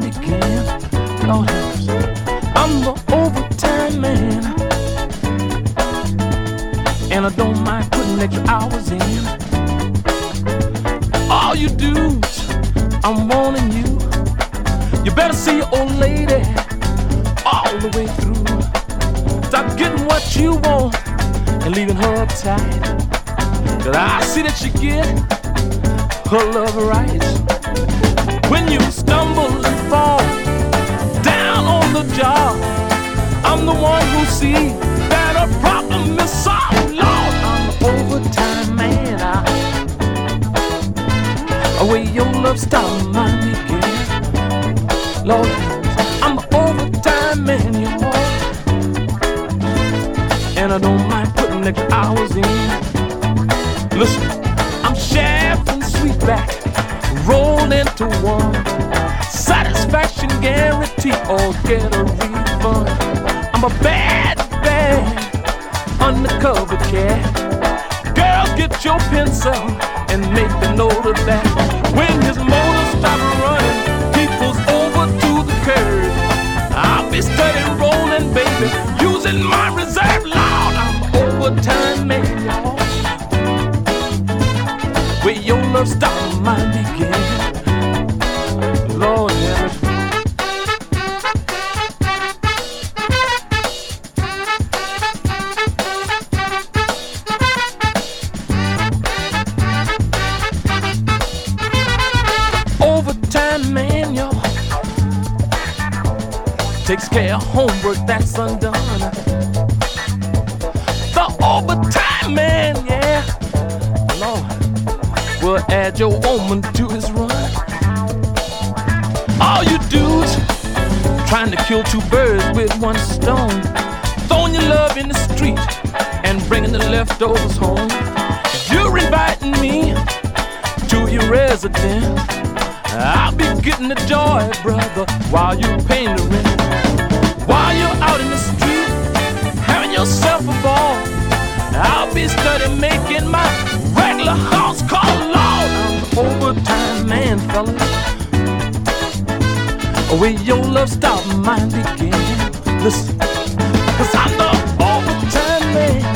begin. Lord, I'm the overtime man, and I don't mind putting extra hours in. All you dudes, I'm warning you, you better see your old lady all the way through. Stop getting what you want and leaving her uptight, 'cause I see that she get her love right. When you stumble and fall down on the job, I'm the one who see that a problem is solved. Lord, I'm the overtime man. Where your love start, mine begin. Lord, I'm the overtime man, y'all, and I don't mind putting extra hours in. Listen, I'm Shaft and Sweetback rolled into one. Satisfaction guarantee or get a refund. I'm a bad, undercover cat. Girl, get your pencil and make the note of that. When his motor stops running, he pulls over to the curb. I'll be steady rolling, baby, using my reserve. Lord, I'm the overtime man, y'all. Where your love stops, mine begin. Lord, have it. Overtime man, y'all, takes care of homework that's undone. The overtime man, yeah, Lord, will add your woman to his run. All you dudes trying to kill two birds with one stone, throwing your love in the street and bringing the leftovers home. You're inviting me to your residence. I'll be getting the joy, brother, while you're paying the rent. While you're out in the street having yourself a ball, I'll be steady making my regular house call. Lord, I'm the overtime man, fellas. Where your love stop, mine begin. Listen, 'cause I'm the overtime man.